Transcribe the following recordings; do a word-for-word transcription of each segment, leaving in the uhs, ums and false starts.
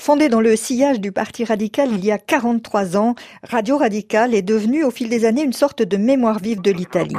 Fondée dans le sillage du Parti radical il y a quarante-trois ans, Radio Radicale est devenue au fil des années une sorte de mémoire vive de l'Italie.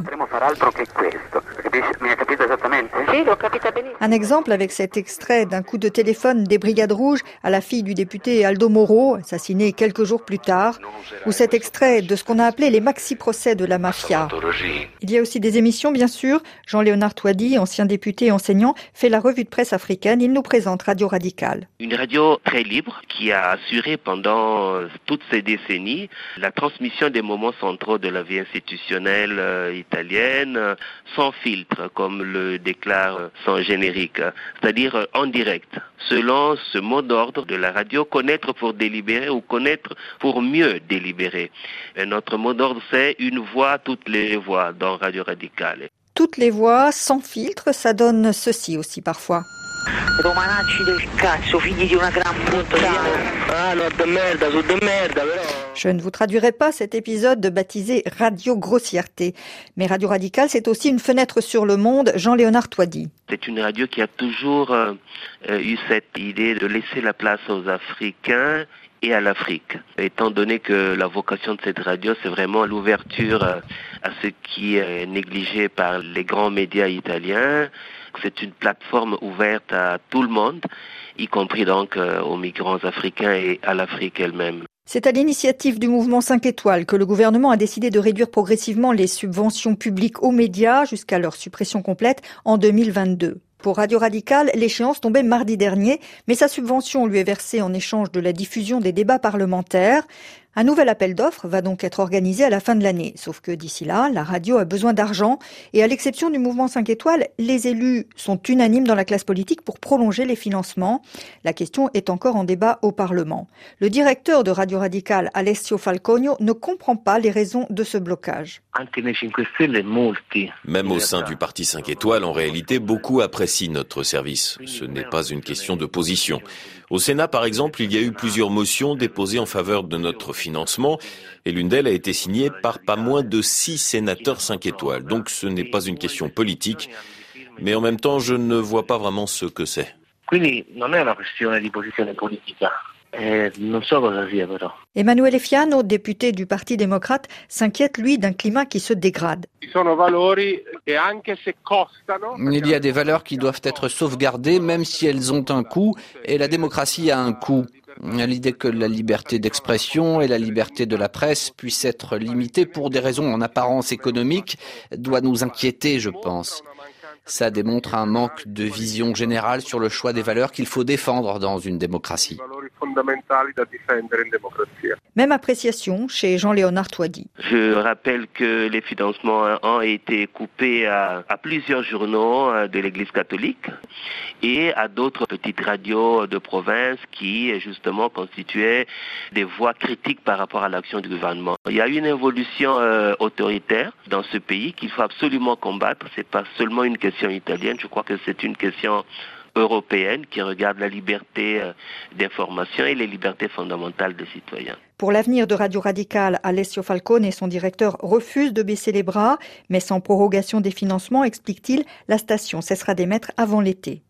Un exemple avec cet extrait d'un coup de téléphone des Brigades Rouges à la fille du député Aldo Moro, assassiné quelques jours plus tard, ou cet extrait de ce qu'on a appelé les maxi-procès de la mafia. Il y a aussi des émissions, bien sûr. Jean-Léonard Touady, ancien député et enseignant, fait la revue de presse africaine. Il nous présente Radio Radicale. Une radio très libre qui a assuré pendant toutes ces décennies la transmission des moments centraux de la vie institutionnelle euh, italienne euh, sans filtre, comme le déclare son générique, c'est-à-dire euh, en direct, selon ce mot d'ordre de la radio, connaître pour délibérer ou connaître pour mieux délibérer. Et notre mot d'ordre, c'est une voix, toutes les voix dans Radio Radicale. Toutes les voix, sans filtre, ça donne ceci aussi parfois. Je ne vous traduirai pas cet épisode baptisé Radio Grossièreté. Mais Radio Radicale, c'est aussi une fenêtre sur le monde. Jean-Léonard Touady. C'est une radio qui a toujours euh, eu cette idée de laisser la place aux Africains et à l'Afrique. Étant donné que la vocation de cette radio, c'est vraiment l'ouverture à ce qui est négligé par les grands médias italiens. C'est une plateforme ouverte à tout le monde, y compris donc aux migrants africains et à l'Afrique elle-même. C'est à l'initiative du mouvement cinq étoiles que le gouvernement a décidé de réduire progressivement les subventions publiques aux médias jusqu'à leur suppression complète en deux mille vingt-deux. Pour Radio Radicale, l'échéance tombait mardi dernier, mais sa subvention lui est versée en échange de la diffusion des débats parlementaires. Un nouvel appel d'offres va donc être organisé à la fin de l'année. Sauf que d'ici là, la radio a besoin d'argent. Et à l'exception du mouvement cinq étoiles, les élus sont unanimes dans la classe politique pour prolonger les financements. La question est encore en débat au Parlement. Le directeur de Radio Radicale, Alessio Falconio, ne comprend pas les raisons de ce blocage. Même au sein du Parti cinq étoiles, en réalité, beaucoup apprécient notre service. Ce n'est pas une question de position. Au Sénat, par exemple, il y a eu plusieurs motions déposées en faveur de notre financement et l'une d'elles a été signée par pas moins de six sénateurs cinq étoiles. Donc ce n'est pas une question politique, mais en même temps, je ne vois pas vraiment ce que c'est. Quindi non è una questione di posizione politica. Eh, non so cosa sia però. Emanuele Fiano, député du Parti démocrate, s'inquiète, lui, d'un climat qui se dégrade. Il y a des valeurs qui doivent être sauvegardées, même si elles ont un coût, et la démocratie a un coût. L'idée que la liberté d'expression et la liberté de la presse puissent être limitées pour des raisons en apparence économiques doit nous inquiéter, je pense. Ça démontre un manque de vision générale sur le choix des valeurs qu'il faut défendre dans une démocratie. Même appréciation chez Jean-Léonard Touady. Je rappelle que les financements ont été coupés à, à plusieurs journaux de l'Église catholique et à d'autres petites radios de province qui justement constituaient des voix critiques par rapport à l'action du gouvernement. Il y a une évolution euh, autoritaire dans ce pays qu'il faut absolument combattre. C'est pas seulement une question italienne, je crois que c'est une question européenne qui regarde la liberté d'information et les libertés fondamentales des citoyens. Pour l'avenir de Radio Radicale, Alessio Falcone et son directeur refusent de baisser les bras, mais sans prorogation des financements, explique-t-il, la station cessera d'émettre avant l'été.